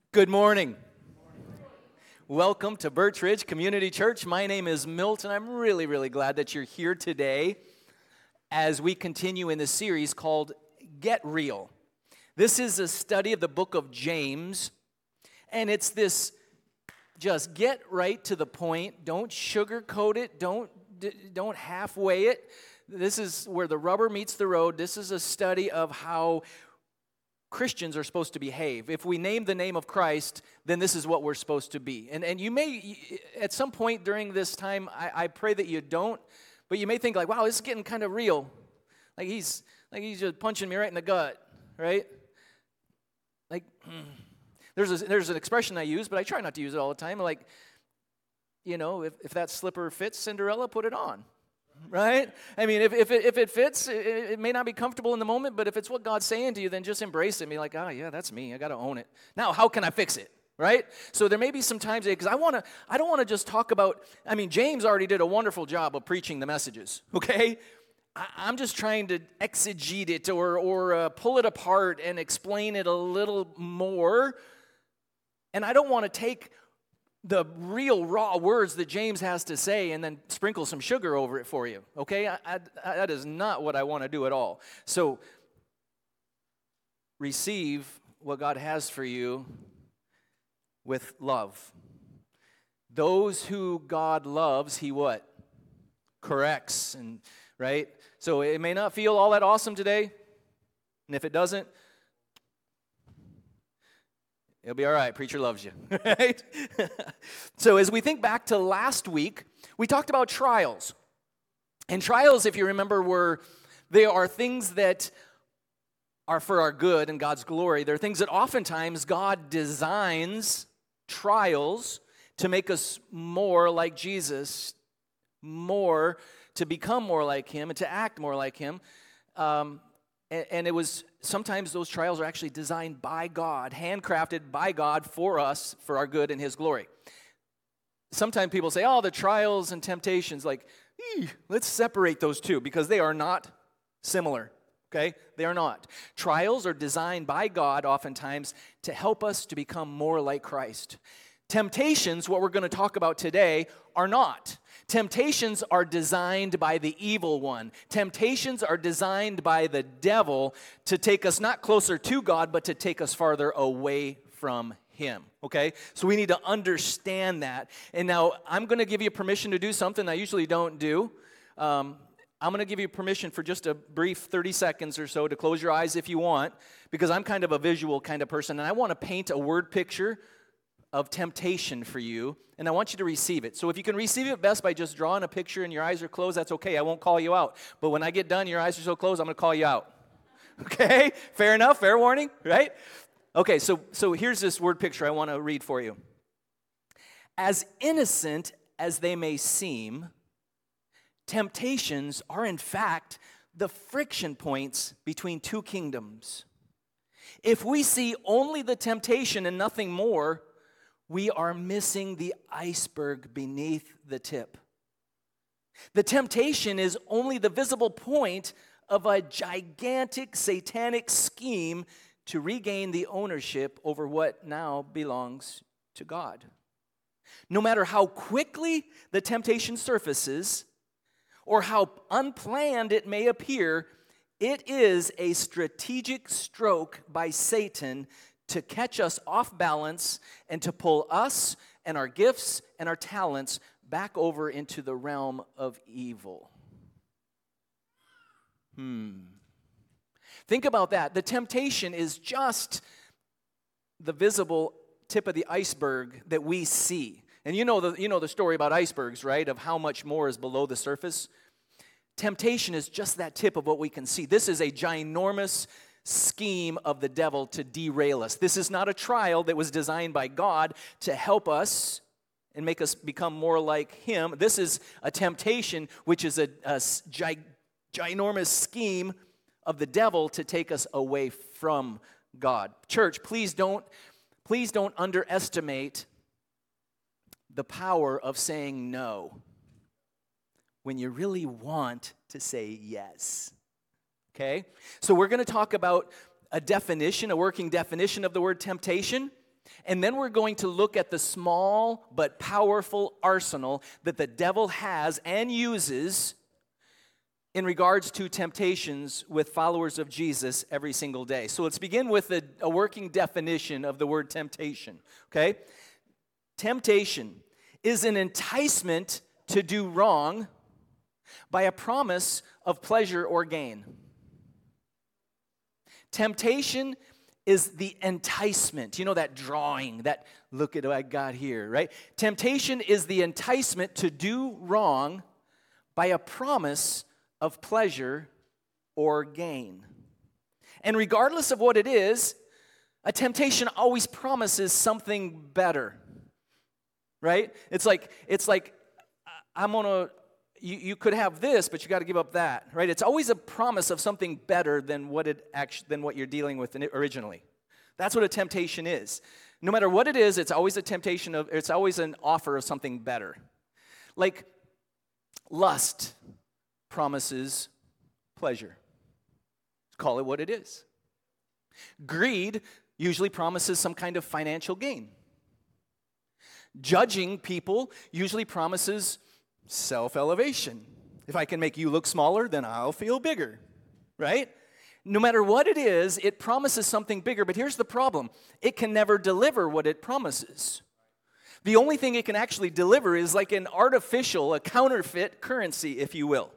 Good morning. Welcome to Birch Ridge Community Church. My name is Milt, and I'm really glad that you're here today as we continue in this series called Get Real. This is a study of the book of James, and it's this just get right to the point. Don't sugarcoat it. Don't halfway it. This is where the rubber meets the road. This is a study of how Christians are supposed to behave. If we name the name of Christ, then this is what we're supposed to be. And you may, at some point during this time, I pray that you don't, but you may think like, wow, this is getting kind of real. Like he's just punching me right in the gut, right? Like, there's an expression I use, but I try not to use it all the time. Like, you know, if that slipper fits Cinderella, put it on. Right? I mean, if it fits, it may not be comfortable in the moment, but if it's what God's saying to you, then just embrace it and be like, oh, yeah, that's me. I got to own it. Now, how can I fix it? Right? So there may be some times, because I don't want to just talk about, I mean, James already did a wonderful job of preaching the messages, okay? I'm just trying to exegete it or pull it apart and explain it a little more. And I don't want to take the real raw words that James has to say and then sprinkle some sugar over it for you, okay? That is not what I want to do at all. So receive what God has for you with love. Those who God loves, He what? Corrects, and right? So it may not feel all that awesome today, and if it doesn't, it'll be all right. Preacher loves you, right? So as we think back to last week, we talked about trials. And trials, if you remember, they are things that are for our good and God's glory. They're things that oftentimes God designs trials to make us more like Jesus, more to become more like Him and to act more like Him. And it was, sometimes those trials are actually designed by God, handcrafted by God for us, for our good and His glory. Sometimes people say, oh, the trials and temptations, like, let's separate those two because they are not similar, okay? They are not. Trials are designed by God oftentimes to help us to become more like Christ. Temptations, what we're going to talk about today, are not. Temptations are designed by the evil one. Temptations are designed by the devil to take us not closer to God, but to take us farther away from Him, okay? So we need to understand that. And now I'm going to give you permission to do something I usually don't do. I'm going to give you permission for just a brief 30 seconds or so to close your eyes if you want, because I'm kind of a visual kind of person, and I want to paint a word picture of temptation for you, and I want you to receive it. So if you can receive it best by just drawing a picture and your eyes are closed, that's okay. I won't call you out. But when I get done, your eyes are so closed, I'm going to call you out. Okay? Fair enough? Fair warning? Right? Okay, so here's this word picture I want to read for you. As innocent as they may seem, temptations are in fact the friction points between two kingdoms. If we see only the temptation and nothing more, we are missing the iceberg beneath the tip. The temptation is only the visible point of a gigantic satanic scheme to regain the ownership over what now belongs to God. No matter how quickly the temptation surfaces or how unplanned it may appear, it is a strategic stroke by Satan to catch us off balance and to pull us and our gifts and our talents back over into the realm of evil. Think about that. The temptation is just the visible tip of the iceberg that we see. And you know the story about icebergs, right? Of how much more is below the surface. Temptation is just that tip of what we can see. This is a ginormous scheme of the devil to derail us. This is not a trial that was designed by God to help us and make us become more like Him. This is a temptation, which is a ginormous scheme of the devil to take us away from God. Church, please don't underestimate the power of saying no when you really want to say yes. Okay? So we're going to talk about a definition, a working definition of the word temptation. And then we're going to look at the small but powerful arsenal that the devil has and uses in regards to temptations with followers of Jesus every single day. So let's begin with a working definition of the word temptation, okay? Temptation is an enticement to do wrong by a promise of pleasure or gain. Temptation is the enticement. You know, that drawing, that look at what I got here, right? Temptation is the enticement to do wrong by a promise of pleasure or gain. And regardless of what it is, a temptation always promises something better, right? It's like I'm gonna. You could have this, but you got to give up that, right? It's always a promise of something better than what you're dealing with originally. That's what a temptation is. No matter what it is, it's always a temptation it's always an offer of something better. Like lust promises pleasure. Call it what it is. Greed usually promises some kind of financial gain. Judging people usually promises self-elevation. If I can make you look smaller, then I'll feel bigger, right? No matter what it is, it promises something bigger, but here's the problem. It can never deliver what it promises. The only thing it can actually deliver is like an artificial, a counterfeit currency, if you will.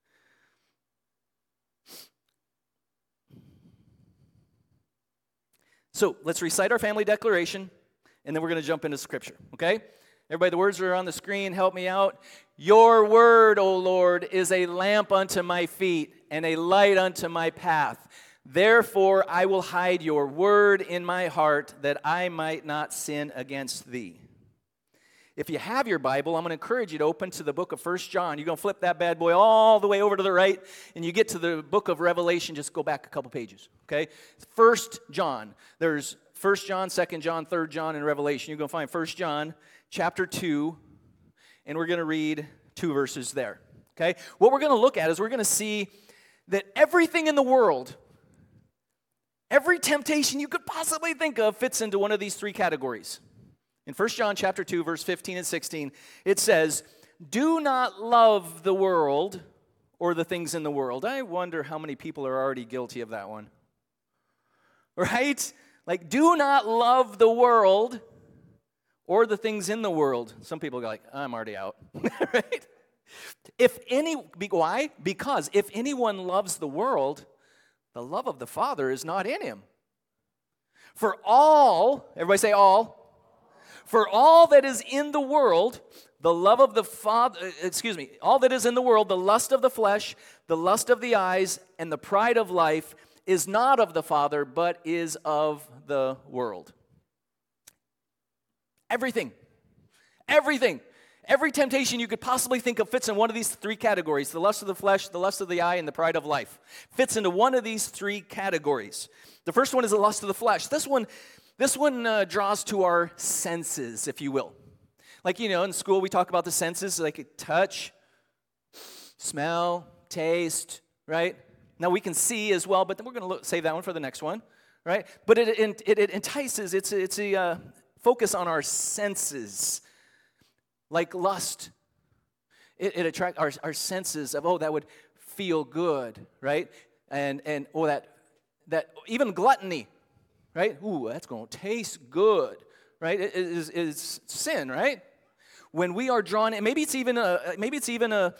So let's recite our family declaration, and then we're going to jump into Scripture, okay? Everybody, the words are on the screen. Help me out. Your word, O Lord, is a lamp unto my feet and a light unto my path. Therefore, I will hide your word in my heart that I might not sin against thee. If you have your Bible, I'm going to encourage you to open to the book of 1 John. You're going to flip that bad boy all the way over to the right, and you get to the book of Revelation. Just go back a couple pages, okay? 1 John. There's 1 John, 2 John, 3 John, and Revelation. You're going to find 1 John chapter 2, and we're going to read 2 verses there, okay? What we're going to look at is we're going to see that everything in the world, every temptation you could possibly think of fits into one of these 3 categories. In 1 John chapter 2, verse 15 and 16, it says, do not love the world or the things in the world. I wonder how many people are already guilty of that one, right? Like, do not love the world or the things in the world. Some people go like, I'm already out, right? Why? Because if anyone loves the world, the love of the Father is not in him. For all, everybody say all. For all that is in the world, the love of the Father, all that is in the world, the lust of the flesh, the lust of the eyes, and the pride of life is not of the Father, but is of the world. Everything. Every temptation you could possibly think of fits in one of these 3 categories. The lust of the flesh, the lust of the eye, and the pride of life. Fits into one of these 3 categories. The first one is the lust of the flesh. This one draws to our senses, if you will. Like, in school we talk about the senses, like touch, smell, taste, right? Now we can see as well, but then we're going to save that one for the next one, right? But it entices, it's a focus on our senses. Like lust, it attracts our senses of, that would feel good, right? And that even gluttony, right? Ooh, that's going to taste good, right? It is sin, right? When we are drawn, and maybe it's even a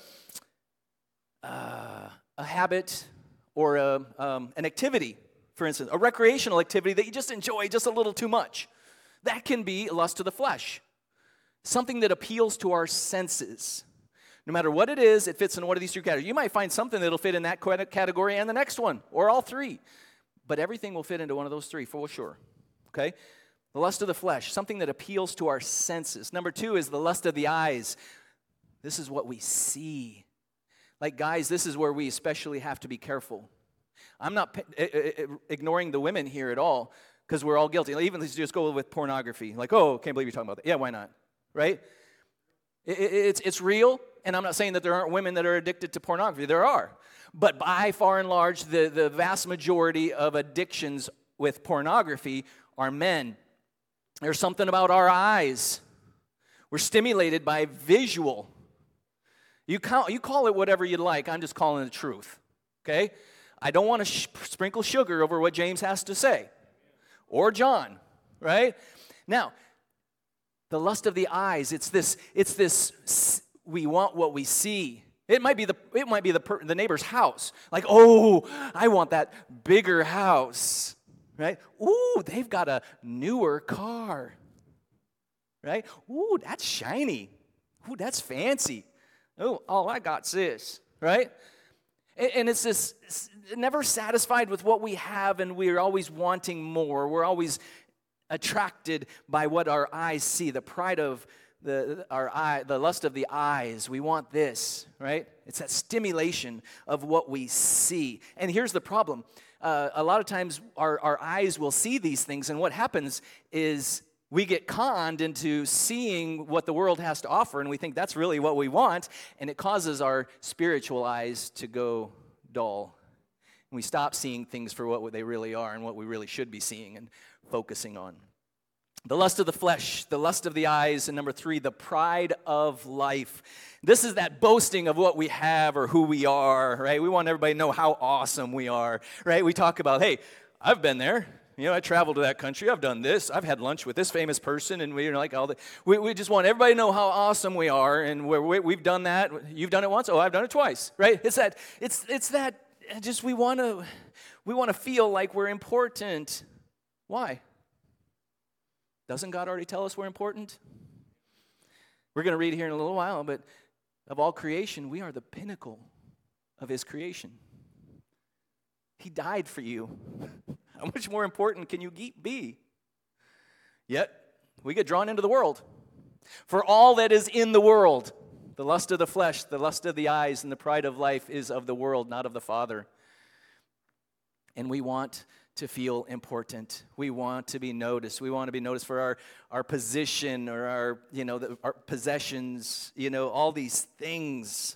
habit or an activity, for instance, a recreational activity that you just enjoy just a little too much. That can be lust of the flesh. Something that appeals to our senses. No matter what it is, it fits in one of these 3 categories. You might find something that'll fit in that category and the next one, or all 3. But everything will fit into one of those 3 for sure, okay? The lust of the flesh, something that appeals to our senses. Number 2 is the lust of the eyes. This is what we see. Like, guys, this is where we especially have to be careful. I'm not ignoring the women here at all, because we're all guilty. Even let's just go with pornography. Like, can't believe you're talking about that. Yeah, why not? Right? It's real, and I'm not saying that there aren't women that are addicted to pornography. There are. But by far and large, the vast majority of addictions with pornography are men. There's something about our eyes. We're stimulated by visual. You call it whatever you'd like. I'm just calling it the truth. Okay? I don't want to sprinkle sugar over what James has to say. Or John, right? Now, the lust of the eyes, it's this we want what we see. It might be the neighbor's house. Like, oh, I want that bigger house. Right? Ooh, they've got a newer car. Right? Ooh, that's shiny. Ooh, that's fancy. Oh, all I got's this. Right? And it's this, never satisfied with what we have, and we're always wanting more. We're always attracted by what our eyes see. The pride of the lust of the eyes. We want this, right? It's that stimulation of what we see. And here's the problem. A lot of times our eyes will see these things, and what happens is we get conned into seeing what the world has to offer, and we think that's really what we want, and it causes our spiritual eyes to go dull. And we stop seeing things for what they really are and what we really should be seeing and focusing on. The lust of the flesh, the lust of the eyes, and number 3, the pride of life. This is that boasting of what we have or who we are, right? We want everybody to know how awesome we are, right? We talk about, hey, I've been there. You know, I traveled to that country. I've done this. I've had lunch with this famous person, and we're like all the. We just want everybody to know how awesome we are, and we've done that. You've done it once. Oh, I've done it twice, right? It's that. Just we want to feel like we're important. Why? Doesn't God already tell us we're important? We're going to read here in a little while, but of all creation, we are the pinnacle of His creation. He died for you. How much more important can you be? Yet, we get drawn into the world. For all that is in the world, the lust of the flesh, the lust of the eyes, and the pride of life is of the world, not of the Father. And we want to feel important. We want to be noticed. We want to be noticed for our position or our possessions, all these things.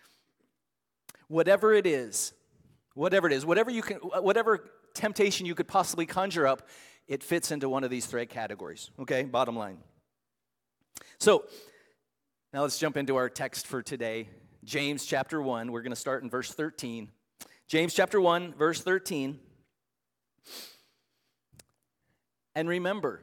Whatever it is, whatever temptation you could possibly conjure up, it fits into one of these three categories. Okay, bottom line. So, now let's jump into our text for today. James chapter 1, we're going to start in verse 13. James chapter 1, verse 13. And remember,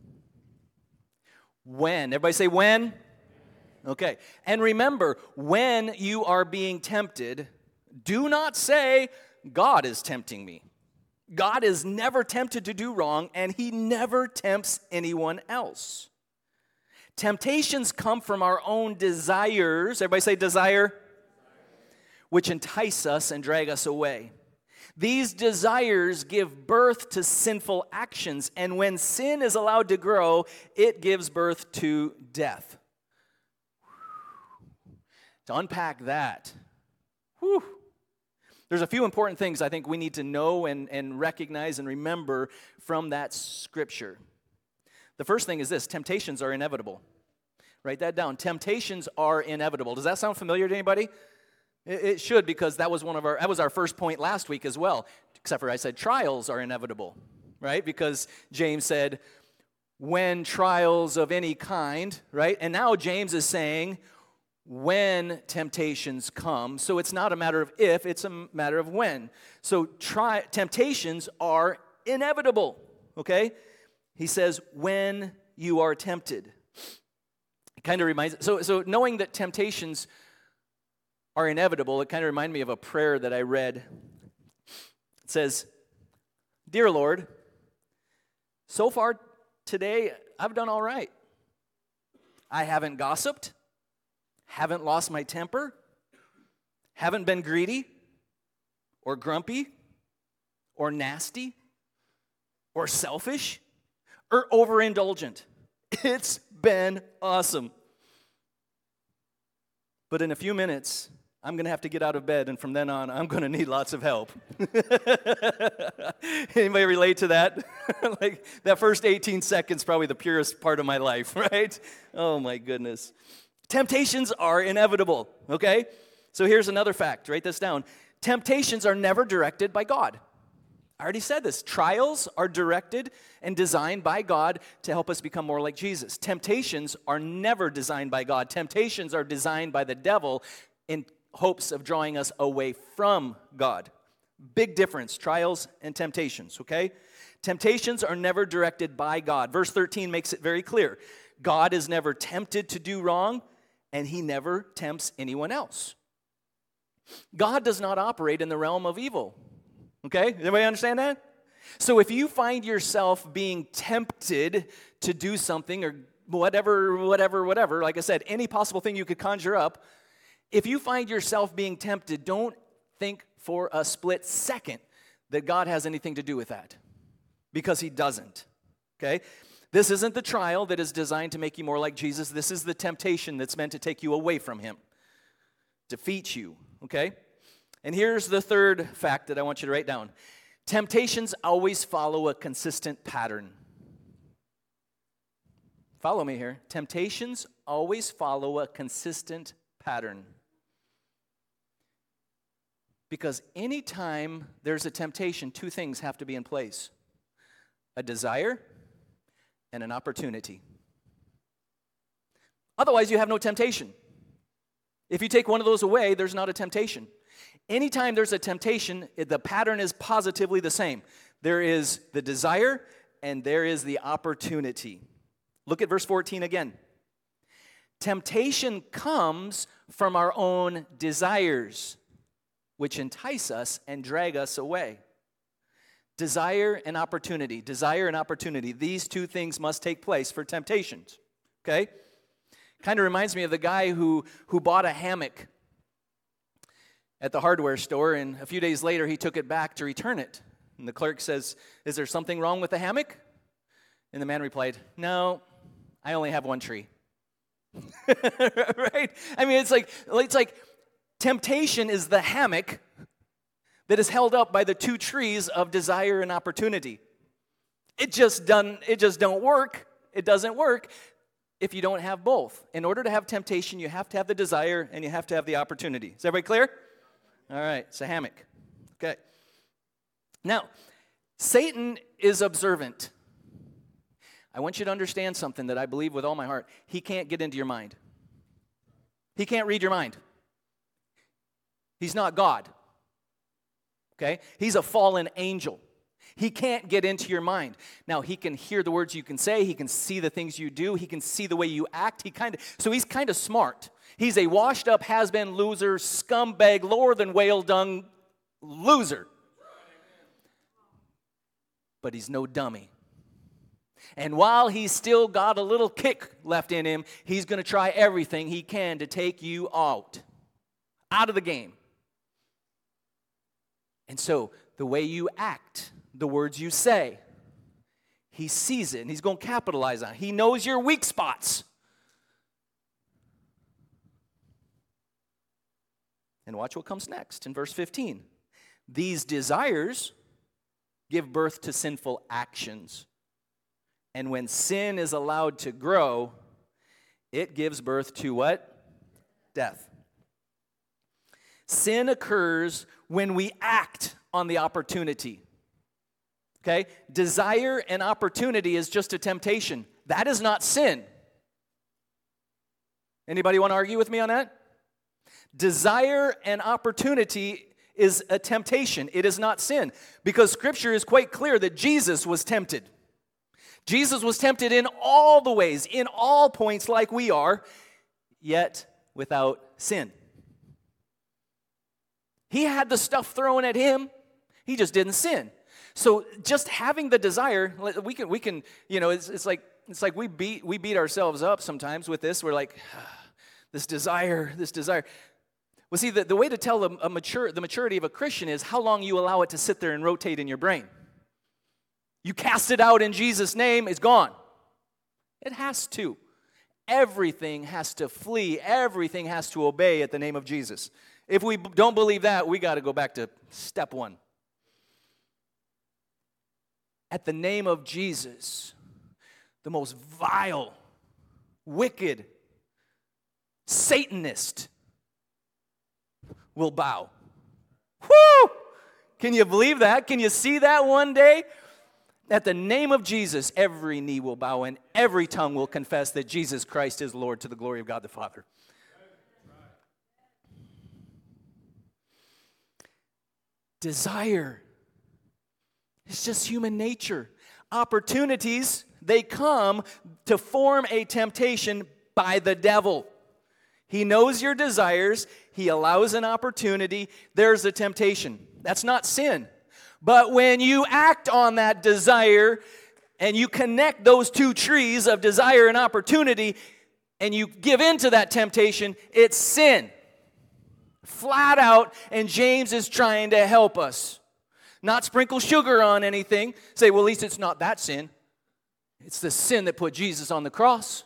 when, everybody say when? Okay. And remember, when you are being tempted, do not say, God is tempting me. God is never tempted to do wrong, and He never tempts anyone else. Temptations come from our own desires. Everybody say desire. Which entice us and drag us away. These desires give birth to sinful actions, and when sin is allowed to grow, it gives birth to death. To unpack that, there's a few important things I think we need to know and recognize and remember from that scripture. The first thing is this: temptations are inevitable. Write that down. Temptations are inevitable. Does that sound familiar to anybody? It should, because that was our first point last week as well. Except for I said trials are inevitable, right? Because James said, when trials of any kind, right? And now James is saying, when temptations come. So it's not a matter of if, it's a matter of when. So temptations are inevitable, okay? He says, when you are tempted. It kind of reminds, so knowing that temptations are inevitable, it kind of reminded me of a prayer that I read. It says, Dear Lord, so far today I've done all right. I haven't gossiped, haven't lost my temper, haven't been greedy or grumpy or nasty or selfish or overindulgent. It's been awesome. But in a few minutes, I'm going to have to get out of bed, and from then on, I'm going to need lots of help. Anybody relate to that? Like, that first 18 seconds, probably the purest part of my life, right? Oh, my goodness. Temptations are inevitable, okay? So here's another fact. Write this down. Temptations are never directed by God. I already said this. Trials are directed and designed by God to help us become more like Jesus. Temptations are never designed by God. Temptations are designed by the devil in hopes of drawing us away from God. Big difference, trials and temptations, okay? Temptations are never directed by God. Verse 13 makes it very clear. God is never tempted to do wrong, and he never tempts anyone else. God does not operate in the realm of evil. Okay? Does everybody understand that? So if you find yourself being tempted to do something or whatever, like I said, any possible thing you could conjure up, if you find yourself being tempted, don't think for a split second that God has anything to do with that, because he doesn't. Okay? This isn't the trial that is designed to make you more like Jesus. This is the temptation that's meant to take you away from him, defeat you. Okay? And here's the third fact that I want you to write down. Temptations always follow a consistent pattern. Follow me here. Temptations always follow a consistent pattern. Because anytime there's a temptation, two things have to be in place: a desire and an opportunity. Otherwise, you have no temptation. If you take one of those away, there's not a temptation. Anytime there's a temptation, the pattern is positively the same. There is the desire and there is the opportunity. Look at verse 14 again. Temptation comes from our own desires, which entice us and drag us away. Desire and opportunity. Desire and opportunity. These two things must take place for temptations. Okay? Kind of reminds me of the guy who bought a hammock at the hardware store, and a few days later he took it back to return it. And the clerk says, "Is there something wrong with the hammock?" And the man replied, "No, I only have one tree." Right? I mean, it's like temptation is the hammock that is held up by the two trees of desire and opportunity. It just don't work. It doesn't work if you don't have both. In order to have temptation, you have to have the desire and you have to have the opportunity. Is everybody clear? All right, it's a hammock. Okay. Now, Satan is observant. I want you to understand something that I believe with all my heart. He can't get into your mind. He can't read your mind. He's not God. Okay? He's a fallen angel. He can't get into your mind. Now, he can hear the words you can say. He can see the things you do. He can see the way you act. So he's kind of smart. He's a washed-up, has-been loser, scumbag, lower than whale dung loser. But he's no dummy. And while he's still got a little kick left in him, he's going to try everything he can to take you out of the game. And so the way you act, the words you say, he sees it and he's going to capitalize on it. He knows your weak spots. And watch what comes next in verse 15. These desires give birth to sinful actions. And when sin is allowed to grow, it gives birth to what? Death. Sin occurs when we act on the opportunity. Okay? Desire and opportunity is just a temptation. That is not sin. Anybody want to argue with me on that? Desire and opportunity is a temptation. It is not sin. Because Scripture is quite clear that Jesus was tempted. Jesus was tempted in all the ways, in all points like we are, yet without sin. He had the stuff thrown at him. He just didn't sin. So just having the desire, we can, you know, it's like we beat ourselves up sometimes with this. We're like, this desire. Well, see, the way to tell the maturity of a Christian is how long you allow it to sit there and rotate in your brain. You cast it out in Jesus' name, it's gone. It has to. Everything has to flee. Everything has to obey at the name of Jesus. If we don't believe that, we got to go back to step one. At the name of Jesus, the most vile, wicked, Satanist will bow. Whoo! Can you believe that? Can you see that one day? At the name of Jesus, every knee will bow and every tongue will confess that Jesus Christ is Lord to the glory of God the Father. Desire. It's just human nature. Opportunities, they come to form a temptation by the devil. He knows your desires. He allows an opportunity. There's a temptation. That's not sin. But when you act on that desire and you connect those two trees of desire and opportunity and you give in to that temptation, it's sin. Flat out, and James is trying to help us. Not sprinkle sugar on anything. Say, well, at least it's not that sin. It's the sin that put Jesus on the cross.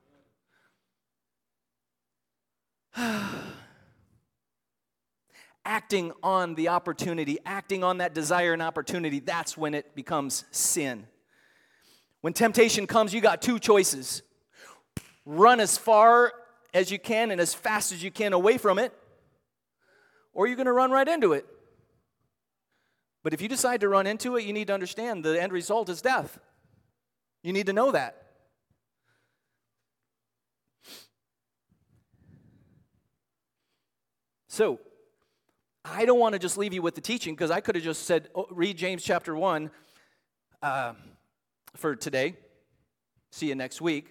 Acting on the opportunity, acting on that desire and opportunity, that's when it becomes sin. When temptation comes, you got two choices. Run as far as you can and as fast as you can away from it, or you're going to run right into it. But if you decide to run into it, you need to understand the end result is death. You need to know that. So, I don't want to just leave you with the teaching, because I could have just said, read James chapter 1 for today. See you next week.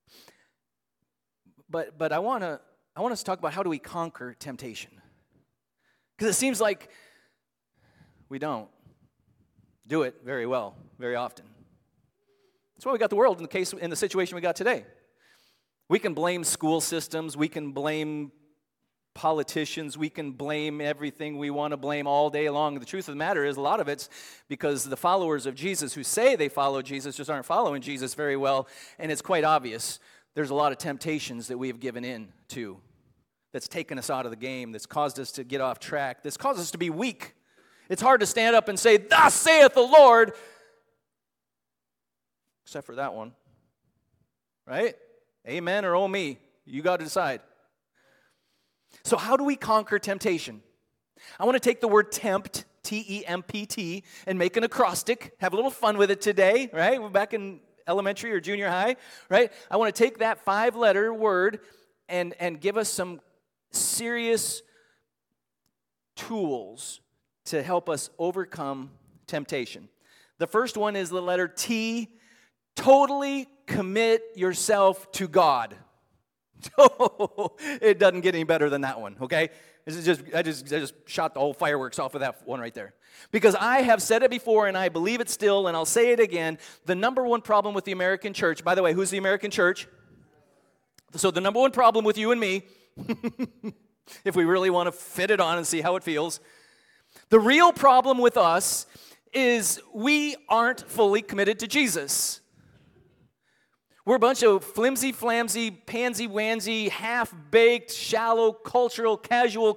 But I want us to talk about how do we conquer temptation. Because it seems like we don't do it very well, very often. That's why we got the world in the situation we got today. We can blame school systems, we can blame politicians, we can blame everything we want to blame all day long. The truth of the matter is a lot of it's because the followers of Jesus who say they follow Jesus just aren't following Jesus very well, and it's quite obvious. There's a lot of temptations that we have given in to that's taken us out of the game, that's caused us to get off track, that's caused us to be weak. It's hard to stand up and say, "Thus saith the Lord," except for that one, right? Amen or oh me, you got to decide. So how do we conquer temptation? I want to take the word tempt, T-E-M-P-T, and make an acrostic, have a little fun with it today, right? We're back in elementary or junior high, right? I want to take that 5-letter word and give us some serious tools to help us overcome temptation. The first one is the letter T, totally commit yourself to God. It doesn't get any better than that one, okay? I just shot the whole fireworks off of that one right there. Because I have said it before, and I believe it still, and I'll say it again. The number one problem with the American church, by the way, who's the American church? So the number one problem with you and me, if we really want to fit it on and see how it feels, the real problem with us is we aren't fully committed to Jesus. We're a bunch of flimsy-flamsy, pansy-wansy, half-baked, shallow, cultural, casual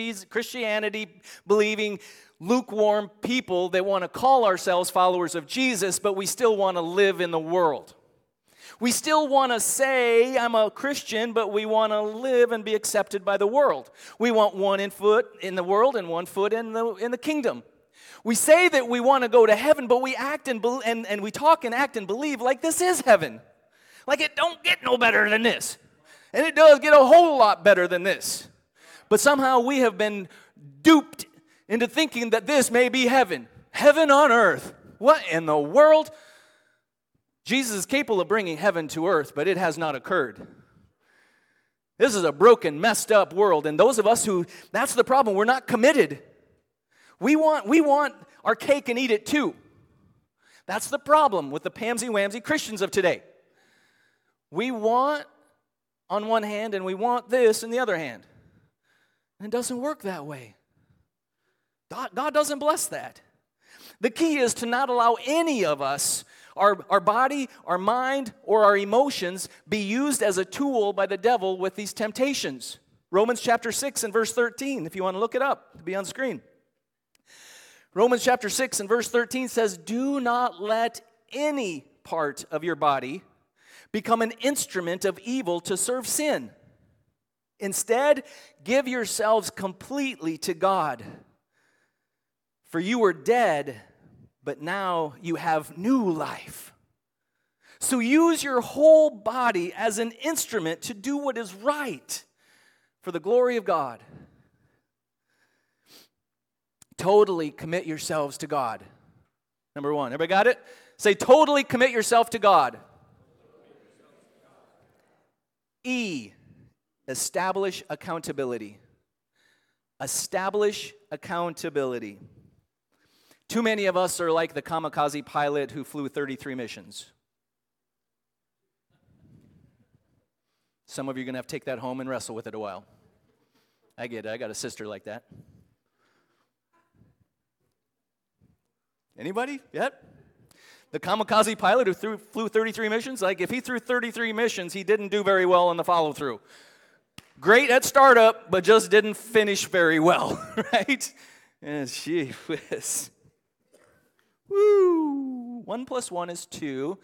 Christianity-believing, lukewarm people that want to call ourselves followers of Jesus, but we still want to live in the world. We still want to say, I'm a Christian, but we want to live and be accepted by the world. We want one foot in the world and one foot in the kingdom. We say that we want to go to heaven, but we act and we talk and act and believe like this is heaven. Like it don't get no better than this. And it does get a whole lot better than this. But somehow we have been duped into thinking that this may be heaven. Heaven on earth. What in the world? Jesus is capable of bringing heaven to earth, but it has not occurred. This is a broken, messed up world. And those of us who, that's the problem, we're not committed. We want our cake and eat it too. That's the problem with the pansy-wamsy Christians of today. We want on one hand and we want this in the other hand. And it doesn't work that way. God doesn't bless that. The key is to not allow any of us, our body, our mind, or our emotions, be used as a tool by the devil with these temptations. Romans chapter 6 and verse 13, if you want to look it up, it'll be on screen. Romans chapter 6 and verse 13 says, "Do not let any part of your body become an instrument of evil to serve sin. Instead, give yourselves completely to God. For you were dead, but now you have new life. So use your whole body as an instrument to do what is right for the glory of God. Totally commit yourselves to God. Number one. Everybody got it? Say, totally commit yourself to God. E, establish accountability. Establish accountability. Too many of us are like the kamikaze pilot who flew 33 missions. Some of you are going to have to take that home and wrestle with it a while. I get it. I got a sister like that. Anybody? Yet? The kamikaze pilot who flew 33 missions, like if he threw 33 missions, he didn't do very well in the follow-through. Great at startup, but just didn't finish very well, right? And gee whiz. Woo! 1 + 1 is 2.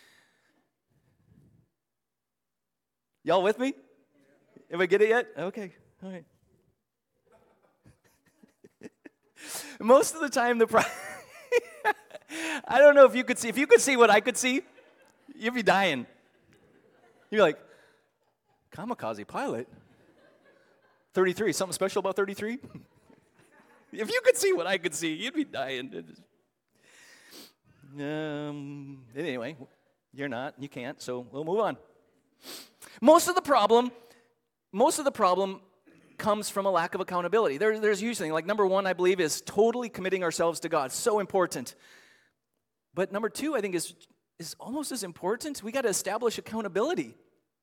Y'all with me? Everybody get it yet? Okay, all right. Most of the time, I don't know if you could see. If you could see what I could see, you'd be dying. You'd be like, kamikaze pilot? 33, something special about 33? If you could see what I could see, you'd be dying. Anyway, you're not. You can't, so we'll move on. Most of the problem comes from a lack of accountability. There's usually, like number one, I believe, is totally committing ourselves to God. So important. But number two, I think, is almost as important. We got to establish accountability.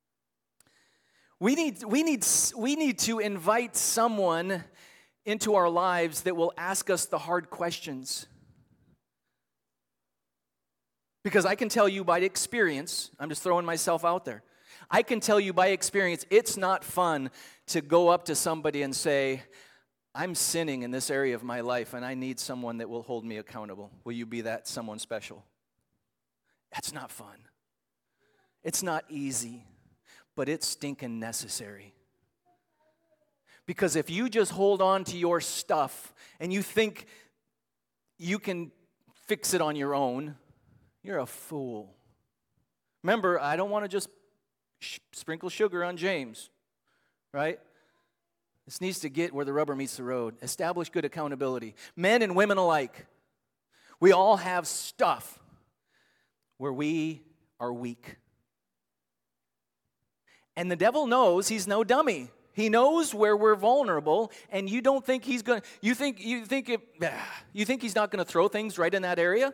We need to invite someone into our lives that will ask us the hard questions. Because I can tell you by experience, I'm just throwing myself out there. I can tell you by experience, it's not fun to go up to somebody and say, I'm sinning in this area of my life and I need someone that will hold me accountable. Will you be that someone special? That's not fun. It's not easy, but it's stinking necessary. Because if you just hold on to your stuff and you think you can fix it on your own, you're a fool. Remember, I don't want to just sprinkle sugar on James, right? This needs to get where the rubber meets the road. Establish good accountability. Men and women alike, we all have stuff where we are weak. And the devil knows he's no dummy. He knows where we're vulnerable, and you don't think he's going to, you think he's not going to throw things right in that area?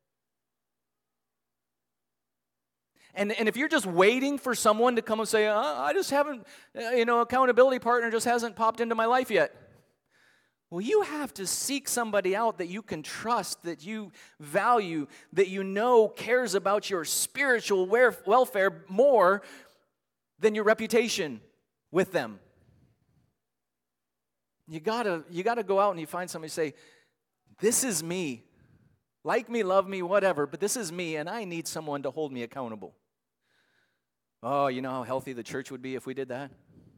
And if you're just waiting for someone to come and say, I just haven't, accountability partner just hasn't popped into my life yet. Well, you have to seek somebody out that you can trust, that you value, that you know cares about your spiritual welfare more than your reputation with them. You gotta go out and you find somebody and say, this is me. Like me, love me, whatever, but this is me, and I need someone to hold me accountable. Oh, you know how healthy the church would be if we did that?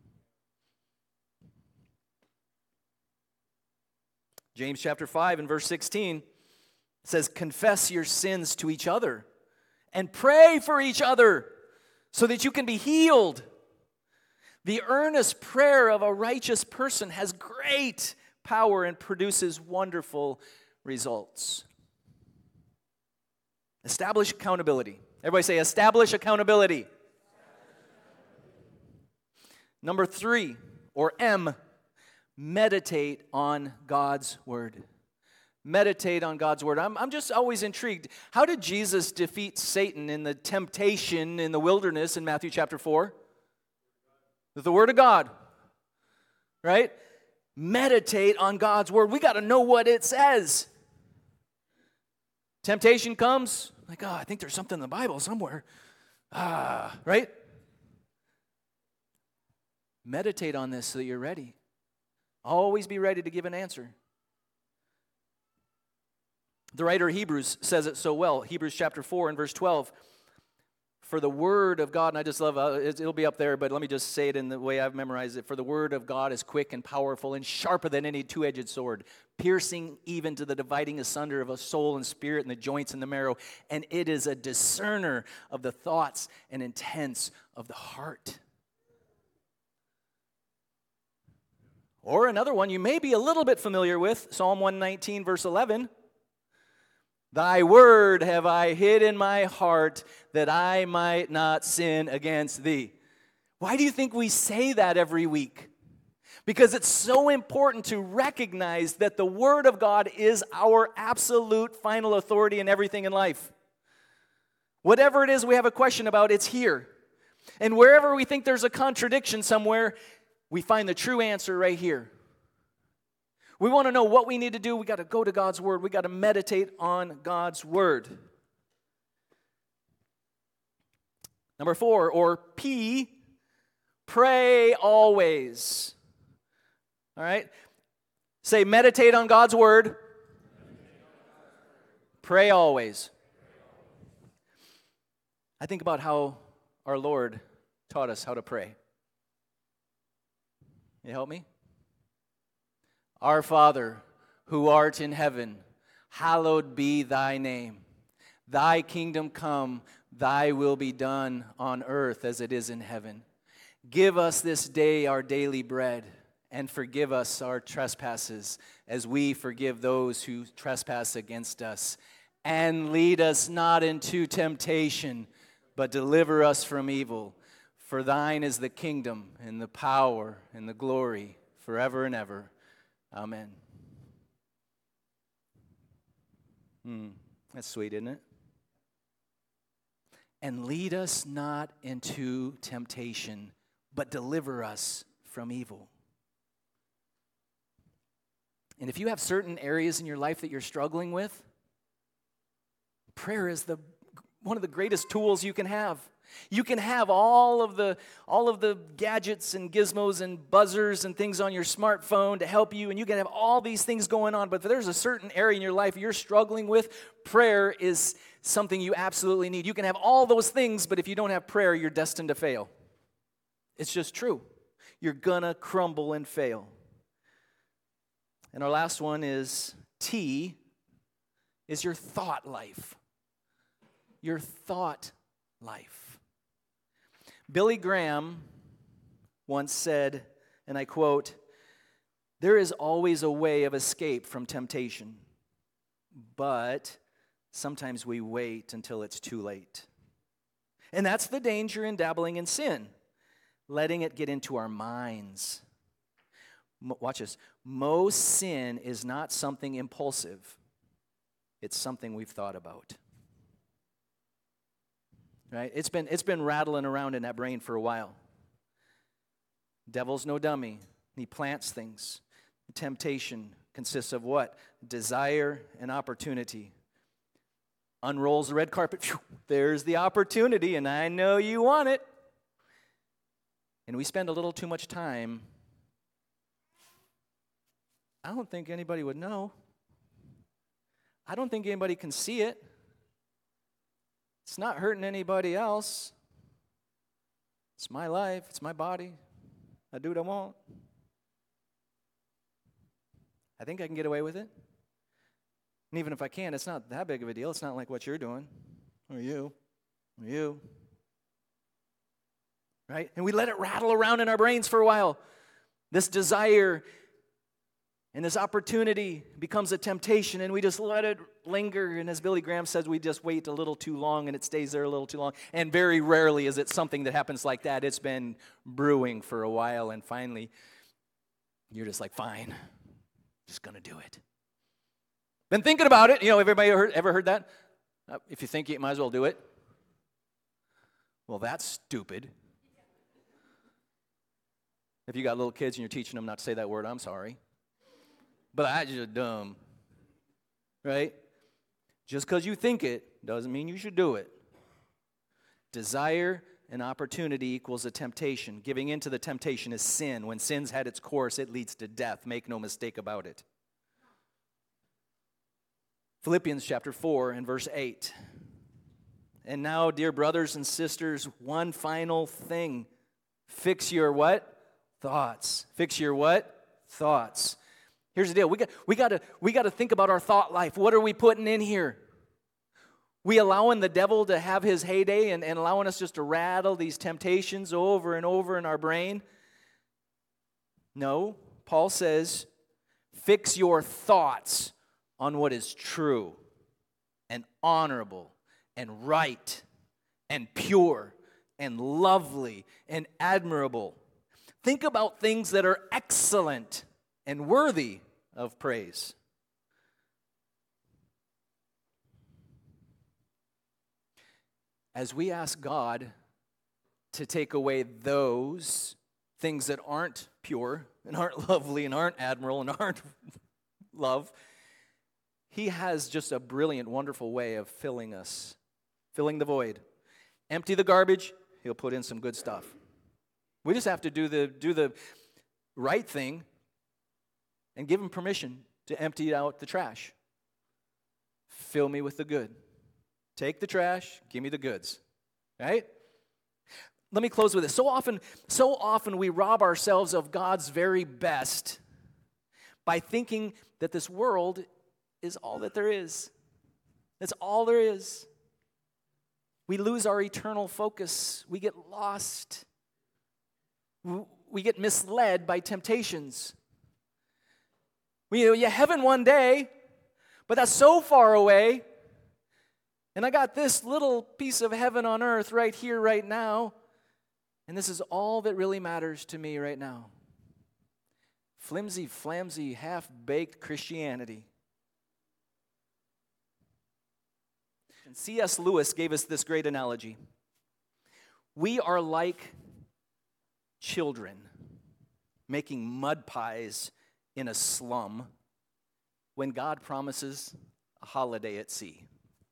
James chapter 5 and verse 16 says, confess your sins to each other and pray for each other so that you can be healed. The earnest prayer of a righteous person has great power and produces wonderful results. Establish accountability. Everybody say, establish accountability. Number 3, or M, meditate on God's word. Meditate on God's word. I'm just always intrigued. How did Jesus defeat Satan in the temptation in the wilderness in Matthew chapter 4? With the word of God, right? Meditate on God's word. We got to know what it says. Temptation comes, like, I think there's something in the Bible somewhere. Right? Meditate on this so that you're ready. Always be ready to give an answer. The writer of Hebrews says it so well. Hebrews chapter 4 and verse 12. For the word of God, and I just love, it'll be up there, but let me just say it in the way I've memorized it. For the word of God is quick and powerful and sharper than any two-edged sword, piercing even to the dividing asunder of a soul and spirit and the joints and the marrow. And it is a discerner of the thoughts and intents of the heart. Or another one you may be a little bit familiar with, Psalm 119, verse 11. Thy word have I hid in my heart that I might not sin against thee. Why do you think we say that every week? Because it's so important to recognize that the word of God is our absolute final authority in everything in life. Whatever it is we have a question about, it's here. And wherever we think there's a contradiction somewhere, we find the true answer right here. We want to know what we need to do. We got to go to God's word. We got to meditate on God's word. Number 4, or P, pray always. All right? Say, meditate on God's word. Pray always. I think about how our Lord taught us how to pray. You help me? Our Father, who art in heaven, hallowed be thy name. Thy kingdom come, thy will be done on earth as it is in heaven. Give us this day our daily bread, and forgive us our trespasses, as we forgive those who trespass against us. And lead us not into temptation, but deliver us from evil. For thine is the kingdom, and the power, and the glory, forever and ever. Amen. That's sweet, isn't it? And lead us not into temptation, but deliver us from evil. And if you have certain areas in your life that you're struggling with, prayer is one of the greatest tools you can have. You can have all of the gadgets and gizmos and buzzers and things on your smartphone to help you, and you can have all these things going on, but if there's a certain area in your life you're struggling with, prayer is something you absolutely need. You can have all those things, but if you don't have prayer, you're destined to fail. It's just true. You're gonna crumble and fail. And our last one is T, is your thought life. Your thought life. Billy Graham once said, and I quote, "There is always a way of escape from temptation, but sometimes we wait until it's too late." And that's the danger in dabbling in sin, letting it get into our minds. Watch this. Most sin is not something impulsive. It's something we've thought about. Right? It's been rattling around in that brain for a while. Devil's no dummy. He plants things. Temptation consists of what? Desire and opportunity. Unrolls the red carpet. Phew, there's the opportunity, and I know you want it. And we spend a little too much time. I don't think anybody would know. I don't think anybody can see it. It's not hurting anybody else. It's my life. It's my body. I do what I want. I think I can get away with it. And even if I can, it's not that big of a deal. It's not like what you're doing. Or you. Or you. Right? And we let it rattle around in our brains for a while. This desire and this opportunity becomes a temptation, and we just let it linger. And as Billy Graham says, we just wait a little too long, and it stays there a little too long. And very rarely is it something that happens like that. It's been brewing for a while, and finally, you're just like, fine, just going to do it. Been thinking about it. You know, everybody ever heard that? If you think it, you might as well do it. Well, that's stupid. If you got little kids and you're teaching them not to say that word, I'm sorry. But that's just dumb, right? Just because you think it doesn't mean you should do it. Desire and opportunity equals a temptation. Giving into the temptation is sin. When sin's had its course, it leads to death. Make no mistake about it. Philippians chapter 4 and verse 8. And now, dear brothers and sisters, one final thing. Fix your what? Thoughts. Fix your what? Thoughts. Here's the deal. We got to think about our thought life. What are we putting in here? We allowing the devil to have his heyday and allowing us just to rattle these temptations over and over in our brain? No. Paul says, fix your thoughts on what is true and honorable and right and pure and lovely and admirable. Think about things that are excellent and worthy of praise. As we ask God to take away those things that aren't pure and aren't lovely and aren't admirable and aren't love, He has just a brilliant, wonderful way of filling us, filling the void. Empty the garbage, He'll put in some good stuff. We just have to do the right thing and give Him permission to empty out the trash. Fill me with the good. Take the trash, give me the goods. Right? Let me close with this. So often we rob ourselves of God's very best by thinking that this world is all that there is. That's all there is. We lose our eternal focus. We get lost. We get misled by temptations. Heaven one day, but that's so far away. And I got this little piece of heaven on earth right here, right now. And this is all that really matters to me right now. Flimsy, flamsy, half-baked Christianity. And C.S. Lewis gave us this great analogy. We are like children making mud pies in a slum when God promises a holiday at sea.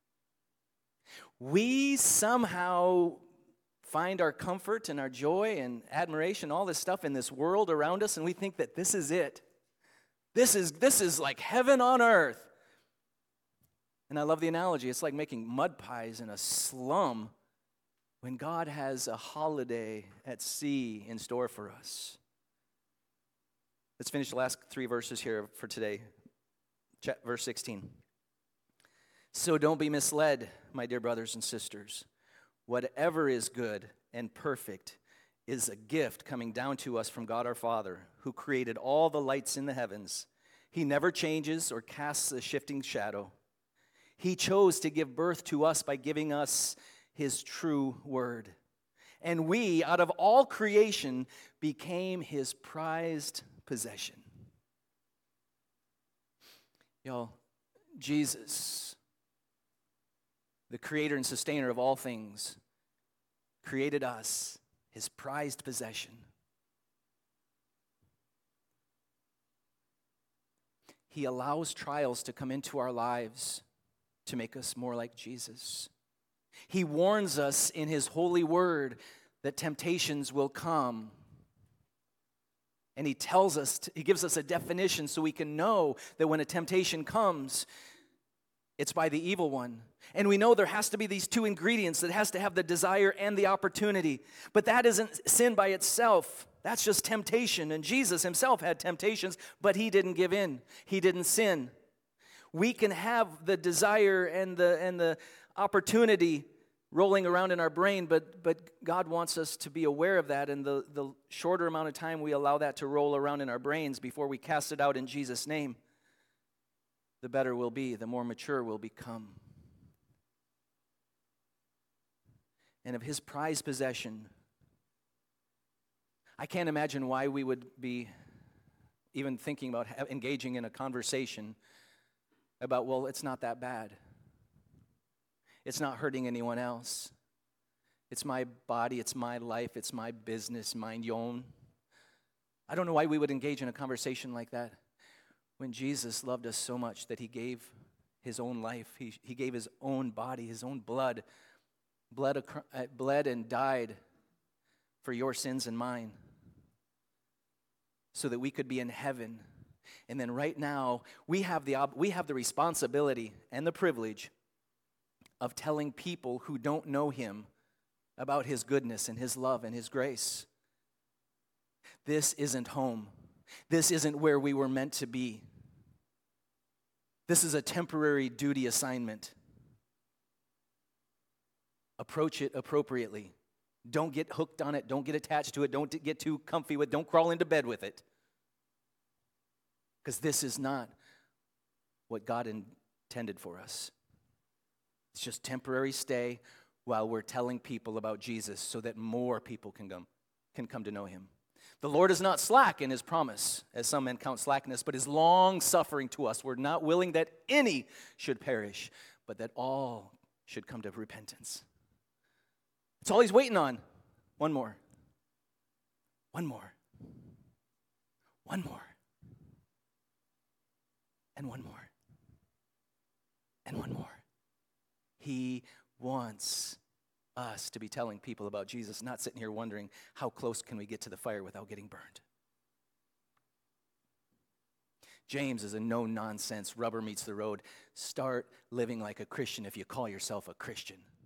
We somehow find our comfort and our joy and admiration, all this stuff in this world around us, and we think that this is it. This is like heaven on earth. And I love the analogy. It's like making mud pies in a slum when God has a holiday at sea in store for us. Let's finish the last 3 verses here for today. Verse 16. So don't be misled, my dear brothers and sisters. Whatever is good and perfect is a gift coming down to us from God our Father, who created all the lights in the heavens. He never changes or casts a shifting shadow. He chose to give birth to us by giving us His true word. And we, out of all creation, became His prized possession. Y'all, Jesus, the creator and sustainer of all things, created us, His prized possession. He allows trials to come into our lives to make us more like Jesus. He warns us in His holy word that temptations will come. And He tells us, He gives us a definition so we can know that when a temptation comes, it's by the evil one. And we know there has to be these 2 ingredients. It has to have the desire and the opportunity. But that isn't sin by itself. That's just temptation. And Jesus Himself had temptations, but He didn't give in. He didn't sin. We can have the desire and the opportunity rolling around in our brain, but God wants us to be aware of that. And the shorter amount of time we allow that to roll around in our brains before we cast it out in Jesus' name, the better we'll be, the more mature we'll become. And of His prized possession, I can't imagine why we would be even thinking about engaging in a conversation about, well, it's not that bad. It's not hurting anyone else. It's my body, it's my life, it's my business, mind your own. I don't know why we would engage in a conversation like that when Jesus loved us so much that He gave His own life. He gave His own body, His own blood, bled and died for your sins and mine so that we could be in heaven. And then right now, we have the responsibility and the privilege of telling people who don't know him about his goodness and his love and his grace. This isn't home. This isn't where we were meant to be. This is a temporary duty assignment. Approach it appropriately. Don't get hooked on it. Don't get attached to it. Don't get too comfy with it. Don't crawl into bed with it. Because this is not what God intended for us. It's just temporary stay while we're telling people about Jesus so that more people can come to know him. The Lord is not slack in his promise, as some men count slackness, but is long-suffering to us. We're not willing that any should perish, but that all should come to repentance. It's all he's waiting on. One more. One more. One more. And one more. And one more. He wants us to be telling people about Jesus, not sitting here wondering how close can we get to the fire without getting burned. James is a no-nonsense, rubber meets the road. Start living like a Christian if you call yourself a Christian.